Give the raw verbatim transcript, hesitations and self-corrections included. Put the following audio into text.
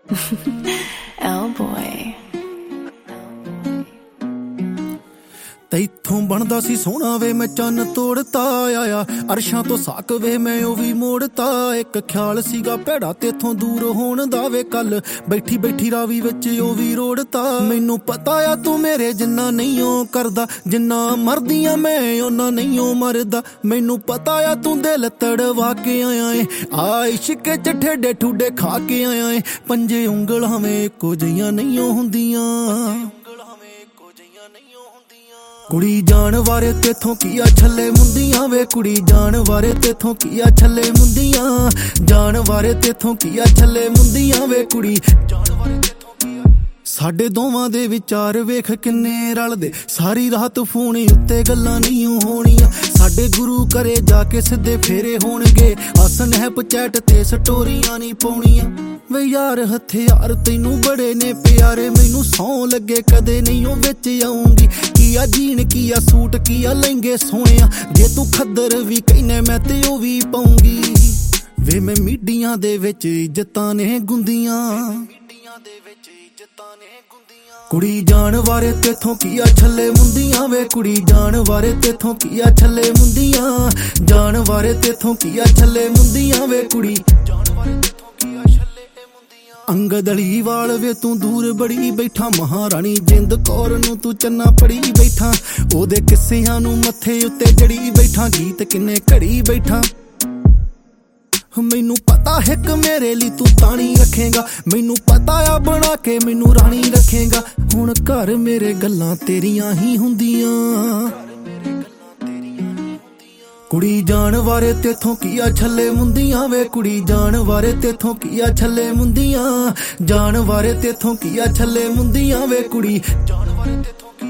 Oh boy. ਤੈਥੋਂ ਬਣਦਾ ਸੀ ਸੋਹਣਾ ਵੇ ਮੈਂ ਚੰਨ ਤੋੜਤਾ ਆਇਆ ਅਰਸ਼ਾਂ ਤੋਂ ਸਾਕ ਵੇ ਮੈਂ ਉਹ ਵੀ ਮੋੜਤਾ ਇੱਕ ਖਿਆਲ ਸੀਗਾ ਭੈੜਾ ਤੇਥੋਂ ਦੂਰ ਹੋਣ ਦਾ ਵੇ ਕੱਲ ਬੈਠੀ ਬੈਠੀ ਰਾਵੀ ਵਿੱਚ ਉਹ ਵੀ ਰੋੜਤਾ ਮੈਨੂੰ ਪਤਾ ਆ ਤੂੰ ਮੇਰੇ ਜਿੰਨਾ ਨਹੀਂ ਉਹ ਕਰਦਾ ਜਿੰਨਾ ਮਰਦੀਆਂ ਮੈਂ ਉਹਨਾਂ ਨਹੀਂ ਉਹ ਮਰਦਾ ਮੈਨੂੰ ਪਤਾ ਆ ਤੂੰ ਦਿਲ ਤੜਵਾ ਕੇ ਆਇਆ ਏ ਆ ਇਸ਼ਕ ਚ ਠੇਡੇ ਠੁੱਡੇ ਖਾ ਕੇ ਆਇਆ ਏ ਪੰਜੇ ਉਂਗਲਾਂ ਵੇ ਇੱਕੋ ਜਿਹੀਆਂ ਨਹੀਂ ਉਹ ਹੁੰਦੀਆਂ ਕੁੜੀ ਜਾਣ ਵਾਰੇ ਤੇਥੋਂ ਕੀ ਆ ਛੱਲੇ ਮੁੰਦੀਆਂ ਵੇ ਕੁੜੀ ਜਾਣ ਵਾਰੇ ਤੇਥੋਂ ਕੀ ਆ ਛੱਲੇ ਮੁੰਦੀਆਂ ਜਾਣ ਵਾਰੇ ਤੇਥੋਂ ਕੀ ਆ ਛੱਲੇ ਮੁੰਦੀਆਂ ਵੇ ਕੁੜੀ ਜਾਣ ਵਾਰੇ ਤੇਥੋਂ ਕੀ ਆ ਸਾਡੇ ਦੋਵਾਂ ਦੇ ਵਿਚਾਰ ਵੇਖ ਕਿੰਨੇ ਰਲਦੇ ਸਾਰੀ ਰਾਤ ਫੋਨ ਉੱਤੇ ਗੱਲਾਂ ਨਹੀਂ ਹੋਣੀਆਂ ਸਾਡੇ ਗੁਰੂ ਘਰੇ ਜਾ ਕੇ ਸਿੱਧੇ ਫੇਰੇ ਹੋਣਗੇ ਆ ਸਨੈਪਚੈਟ ਤੇ ਸਟੋਰੀਆਂ ਨਹੀਂ ਪਾਉਣੀਆਂ ਵੇ ਯਾਰ ਹਥਿਆਰ ਤੈਨੂੰ ਬੜੇ ਨੇ ਪਿਆਰੇ ਮੈਨੂੰ ਸੌਂ ਲੱਗੇ ਕਦੇ ਨਹੀਂ ਉਹ ਵਿੱਚ ਆਉਂਗੀ ਕੀ ਆ ਜੀਨ ਕੀ ਆ ਸੂਟ ਕੀ ਆ ਲਹਿੰਗੇ ਸੋਹਣਿਆ ਜੇ ਤੂੰ ਖੱਦਰ ਵੀ ਕਹਿਨੇ ਮੈਂ ਤੇ ਉਹ ਵੀ ਪਾਉਂਗੀ ਵੇ ਮੈਂ ਮੀਡੀਆਂ ਦੇ ਵਿੱਚ ਇੱਜ਼ਤਾਂ ਨੇ ਗੁੰਦੀਆਂ ਮੀਡੀਆਂ ਦੇ ਵਿੱਚ ਇੱਜ਼ਤਾਂ ਨੇ ਗੁੰਦੀਆਂ ਕੁੜੀ ਜਾਣ ਵਾਰੇ ਤੇਥੋਂ ਕੀ ਆ ਛੱਲੇ ਮੁੰਦੀਆਂ ਵੇ ਕੁੜੀ ਜਾਣ ਵਾਰੇ ਤੇਥੋਂ ਕੀ ਆ ਛੱਲੇ ਮੁੰਦੀਆਂ ਜਾਣ ਵਾਰੇ ਤੇਥੋਂ ਕੀ ਆ ਛੱਲੇ ਮੁੰਦੀਆਂ ਵੇ ਕੁੜੀ ਜਾਣ ਵਾਰੇ ਤੇਥੋਂ ਕੀ ਆ ਛੱਲੇ ਅੰਗਦ ਅਲੀ ਵਾਲ ਵੇ ਤੂੰ ਦੂਰ ਬੜੀ ਬੈਠਾ ਮਹਾਰਾਣੀ ਜਿੰਦ ਕੌਰ ਨੂੰ ਤੂੰ ਚੰਨਾ ਪੜੀ ਬੈਠਾ ਉਹਦੇ ਕਿੱਸਿਆਂ ਨੂੰ ਮੱਥੇ ਉੱਤੇ ਜੜੀ ਬੈਠਾ ਗੀਤ ਕਿੰਨੇ ਘੜੀ ਬੈਠਾ ਮੈਨੂੰ ਪਤਾ ਇੱਕ ਮੇਰੇ ਲਈ ਤੂੰ ਤਾਣੀ ਰੱਖੇਗਾ ਮੈਨੂੰ ਪਤਾ ਆ ਬਣਾ ਕੇ ਮੈਨੂੰ ਰਾਣੀ ਰੱਖੇਗਾ ਹੁਣ ਘਰ ਮੇਰੇ ਗੱਲਾਂ ਤੇਰੀਆਂ ਹੀ ਹੁੰਦੀਆਂ ਕੁੜੀ ਜਾਣ ਵਾਰੇ ਤੇਥੋਂ ਕੀ ਆ ਛੱਲੇ ਮੁੰਦੀਆਂ ਵੇ ਕੁੜੀ ਜਾਣ ਵਾਰੇ ਤੇਥੋਂ ਕੀ ਆ ਛੱਲੇ ਮੁੰਦੀਆਂ ਜਾਣ ਵਾਰੇ ਤੇਥੋਂ ਕੀ ਆ ਛੱਲੇ ਮੁੰਦੀਆਂ ਵੇ ਕੁੜੀ ਜਾਣ ਵਾਰੇ ਤੇਥੋਂ